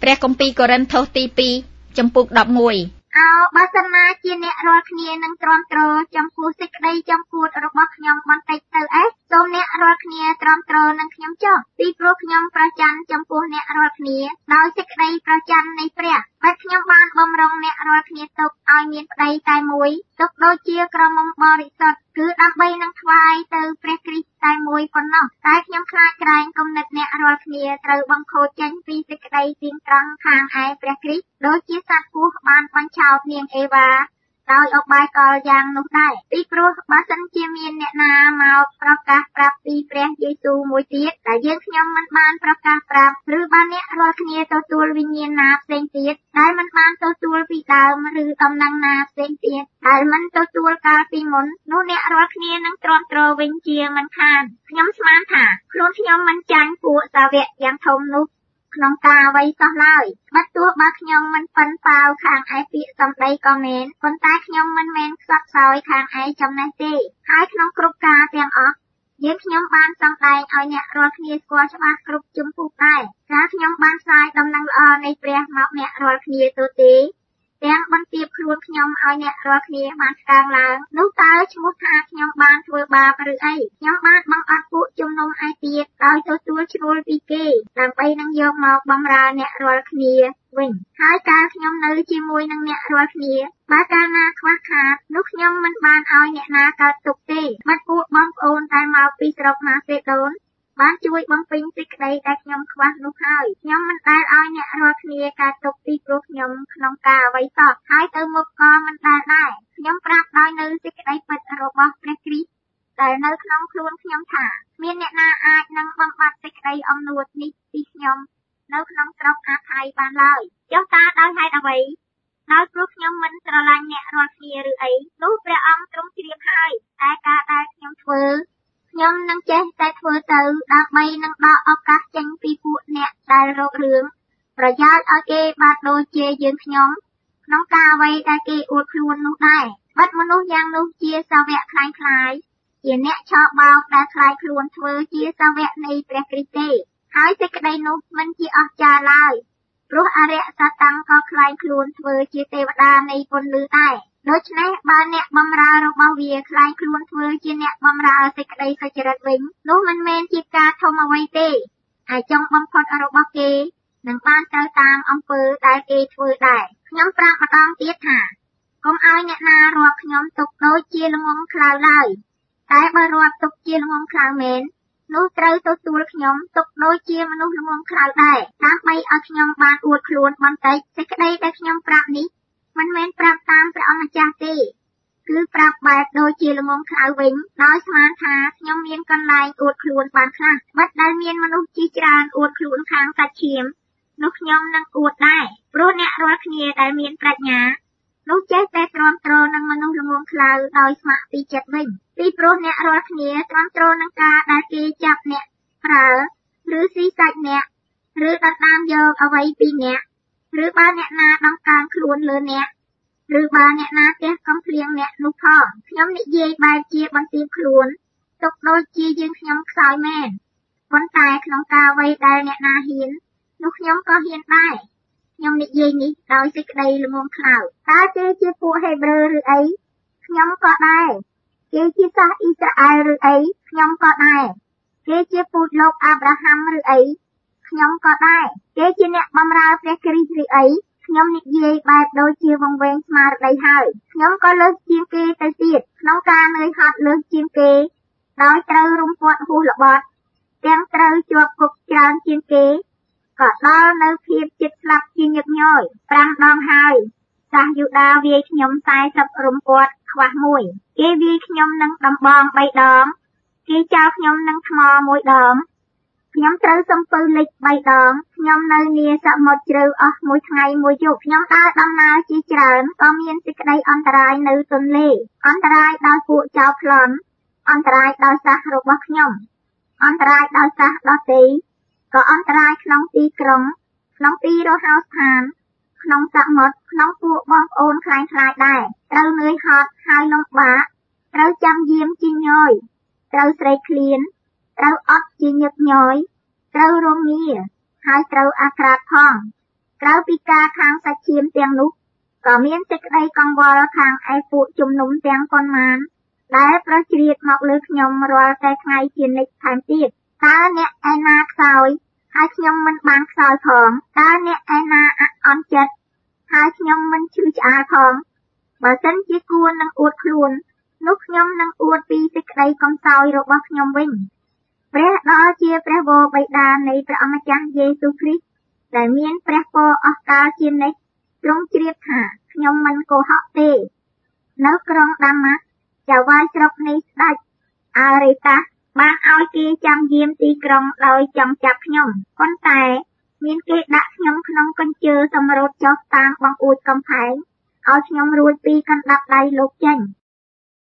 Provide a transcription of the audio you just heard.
ព្រះគម្ពីរកូរិនថូសទី2ចំពុក11 បើសិនណាជាអ្នករាល់គ្នានឹងទ្រាំទ្រចំពោះសេចក្តីចង់ពួតរបស់ខ្ញុំបន្តិចទៅសូមអ្នករាល់គ្នាទ្រាំទ្រនឹងខ្ញុំចុះពីព្រោះខ្ញុំប្រច័ណ្ឌចំពោះអ្នករាល់គ្នាដោយសេចក្តីប្រច័ណ្ឌនៃព្រះដែលខ្ញុំបានបំរុងអ្នករាល់គ្នាទុកឲ្យមានប្តីតែមួយទុកដូចជាក្រមុំបរិសុទ្ធគឺដើម្បីនឹងថ្វាយទៅព្រះគ្រីស្ទតែមួយប៉ុណ្ណោះតែខ្ញុំខ្លាចក្រែងគំនិតអ្នករាល់គ្នាត្រូវបង្ខូចចេញពីសេចក្តីទៀងត្រង់ខាងឯព្រះគ្រីស្ទដូចជាសត្វពស់បានបញ្ឆោតនាងអេវ៉ាដោយឧបាយកលយ៉ាងនោះដែរពីព្រោះបើសិនជាមានអ្នកណាមកប្រកាសប្រាប់ពីព្រះយេស៊ូវមួយទៀតដែលយើងខ្ញុំមិនបានប្រកាសប្រាប់ឬបានអ្នករាល់គ្នាទទួលវិញ្ញាណណាផ្សេងទៀតដែលមិនបានទទួលពីដើមឬដំណឹងណាផ្សេងទៀតដែលមិនទទួលកាលពីមុននោះអ្នករាល់គ្នានឹងទ្រាំទ្រវិញជាមិនខានខ្ញុំស្មានថាខ្លួនខ្ញុំមិនចាញ់ពួកសាវកយ៉ាងធំនោះក្នុងការអ្វីសោះឡើយបើទោះបើខ្ញុំមិនប៉ិនប៉ាវខាងឯពាក្យសំដីក៏មែនប៉ុន្តែខ្ញុំមិនមែនខ្សត់ខ្សោយខាងឯចំណេះទេហើយក្នុងគ្រប់ការទាំងអស់យើងខ្ញុំបានសម្ដែងឲ្យអ្នករាល់គ្នាស្គាល់ច្បាស់គ្រប់ជំពូកដែរថាខ្ញុំបានផ្សាយដំណឹងល្អនៃព្រះមកអ្នករាល់គ្នាទៅទេទាំងបន្ទាបខ្លួនខ្ញុំឲ្យអ្នករាល់គ្នាបានស្កើងឡើងនោះតើឈ្មោះថាខ្ញុំបានធ្វើបាបឬអីខ្ញុំបានបង្អត់ពួកជំនុំឯទៀតដោយទទួលជ្រុលពីគេដើម្បីនឹងយកមកបម្រើអ្នករាល់គ្នាវិញហើយកាលខ្ញុំនៅជាមួយនឹងអ្នករាល់គ្នាបើកាលណាខ្វះខាតនោះខ្ញុំមិនបានឲ្យអ្នកណាកើតទុកទេបាត់ពួកបងប្អូនដែលមកពីស្រុកម៉ាសេដូនបានជួយបំពេញសេចក្តីដែលខ្ញុំខ្វះនោះហើយខ្ញុំមិនដែលឲ្យអ្នករាល់គ្នាកើតទុកពីព្រោះខ្ញុំក្នុងការអ្វីសោះហើយទៅមុខក៏មិនដែលដែរខ្ញុំប្រាប់ដោយនៅសេចក្តីពិតរបស់ព្រះគ្រីស្ទដែលនៅក្នុងខ្លួនខ្ញុំថាមានអ្នកណាអាចនឹងបំបត្តិសេចក្តីអំនួតនេះពីខ្ញុំនៅក្នុងស្រុកអាថៃបានឡើយចុះតើដោយហេតុអ្វីដោយព្រោះខ្ញុំមិនស្រឡាញ់អ្នករាល់គ្នាឬអីនោះព្រះអង្គទ្រង់ជ្រាបហើយតែការដែលខ្ញុំធ្វើខ្ញុំនឹងចេះតែធ្វើទៅដើម្បីនឹងដកឱកាសចេញពីពួកអ្នកដែលរករឿងប្រយោជន៍ឲ្យគេបានដូចជាយើងខ្ញុំក្នុងការអ្វីដែលគេអួតខ្លួននោះដែរបាត់មនុស្សយ៉ាងនោះជាសាវកខ្លាំងខ្លាយជាអ្នកឆោបោកដែលខ្លាយខ្លួនធ្វើជាសាវកនៃព្រះគ្រីស្ទទេហើយសេចក្តីនោះមិនជាអស្ចារ្យឡើយព្រោះអរិយសាតាំងក៏ខ្លាយខ្លួនធ្វើជាទេវតានៃពន្លឺដែរដូច្នេះបើអ្នកបម្រើរបស់វាខ្លាយខ្លួនធ្វើជាអ្នកបម្រើសេចក្តីសុចរិតវិញនោះមិនមែនជាការធំអ្វីទេហើយចុងបំផុតរបស់គេនឹងបានទៅតាមអំពើដែលគេធ្វើដែរខ្ញុំប្រាប់ម្ដងទៀតថាកុំឲ្យអ្នកណារាប់ខ្ញុំទុកដូចជាល្ងង់ខ្លៅឡើយតែបើរាប់ទុកជាល្ងង់ខ្លៅមែននោះត្រូវទទួលខ្ញុំទុកដូចជាមនុស្សល្ងង់ខ្លៅដែរដើម្បីឲ្យខ្ញុំបានអួតខ្លួនបន្តិចសេចក្តីដែលខ្ញុំប្រាប់នេះមិនមែនប្រាប់តាមព្រះអង្គម្ចាស់ទេគឺប្រាប់បែបដូចជាល្ងង់ខ្លៅវិញដោយស្មានថាខ្ញុំមានកន្លែងអួតខ្លួនបានខ្លះបាត់ដែលមានមនុស្សជាច្រើនអួតខ្លួនខាងសាច់ឈាមនោះខ្ញុំនឹងអួតដែរព្រោះអ្នករាល់គ្នាដែលមានប្រាជ្ញានោះចេះតែទ្រាំទ្រនឹងមនុស្សល្ងង់ខ្លៅដោយស្ម័គ្រពីចិត្តវិញពីព្រោះអ្នករាល់គ្នាទ្រាំទ្រនឹងការដែលគេចាប់អ្នកប្រើឬស៊ីសាច់អ្នកឬដណ្ដើមយកអ្វីពីអ្នកឬបើអ្នកណាដង្កើងខ្លួនលើអ្នកឬបើអ្នកណាទះកំភ្លៀងអ្នកនោះផងខ្ញុំនិយាយបែបជាបន្ទាបខ្លួនទុកដូចជាយើងខ្ញុំខ្សោយមែនប៉ុន្តែក្នុងការអ្វីដែលអ្នកណាហ៊ាននោះខ្ញុំក៏ហ៊ានដែរខ្ញុំនិយាយនេះដោយសេចក្តីល្ងង់ខ្លៅតើគេជាពួកហេប្រឺឬអីខ្ញុំក៏ដែរគេជាសាសអ៊ីស្រាអែលឬអីខ្ញុំក៏ដែរគេជាពូជលោកអាប់រ៉ាហាំឬអីខ្ញុំក៏ដែរគេជាអ្នកបម្រើព្រះគ្រីស្ទឬអីខ្ញុំនិយាយបែបដូចជាវង្វេងស្មារតីហើយខ្ញុំក៏លើសជាងគេទៅទៀតក្នុងការនឿយហត់លើសជាងគេដោយត្រូវរំពាត់ហួសល្បត់ទាំងត្រូវជាប់គុកច្រើនជាងគេក៏ដល់នៅភាពចិត្តស្លាប់ជាញឹកញយ5ដងហើយសាសយូដាវាយខ្ញុំ40រំពាត់ខ្វះមួយគេវាយខ្ញុំនឹងដំបង3ដងគេចោលខ្ញុំនឹងថ្ម1ដងខ្ញុំត្រូវសំពៅលិច3ដងខ្ញុំនៅនាសមុទ្រជ្រៅអស់មួយថ្ងៃមួយយប់ខ្ញុំដើរដំណើរជាច្រើនក៏មានសេចក្តីអន្តរាយនៅទន្លេអន្តរាយដោយពួកចោរប្លន់អន្តរាយដោយសាសរបស់ខ្ញុំអន្តរាយដោយសាសដទៃក៏អន្តរាយក្នុងទីក្រុងក្នុងទីរហោស្ថានក្នុងសមុទ្រក្នុងពួកបងប្អូនខ្លាំងខ្លាយដែរត្រូវនឿយហត់ហើយលំបាកត្រូវចាំយាមជាញយត្រូវស្រេកឃ្លានត្រូវអត់ជាញឹកញយត្រូវរងាហើយត្រូវអាក្រាតផងក្រៅពីការខាងសាច់ឈាមទាំងនោះក៏មានសេចក្តីកង្វល់ខាងឯពួកជំនុំទាំងប៉ុន្មានដែលប្រជ្រៀតមកលើខ្ញុំរាល់តែថ្ងៃជានិច្ចថែមទៀតតើអ្នកឯណាខ្សោយហើយខ្ញុំមិនបានខ្សោយផងតើអ្នកឯណាអន់ចិត្តហើយខ្ញុំមិនឈឺឆ្អាលផងបើសិនជាគួរនឹងអួតខ្លួននោះខ្ញុំនឹងអួតពីសេចក្តីកំសោយរបស់ខ្ញុំវិញព្រះដ៏ជាព្រះវរបិតានៃព្រះអម្ចាស់យេស៊ូវគ្រីស្ទដែលមានព្រះពរអស្ចារ្យជានិច្ចទ្រង់ជ្រាបថាខ្ញុំមិនកុហកទេនៅក្រុងដាម៉ាស់ចៅហ្វាយស្រុកនៃស្ដេចអារេតាសបានឲ្យគេចាំយាមទីក្រុងដោយចង់ចាប់ខ្ញុំប៉ុន្តែមានគេដាក់ខ្ញុំក្នុងកញ្ជើសម្រូតចុះតាមបង្អួចកំផែងឲ្យខ្ញុំរួចពីកណ្ដាប់ដៃលោកចេញ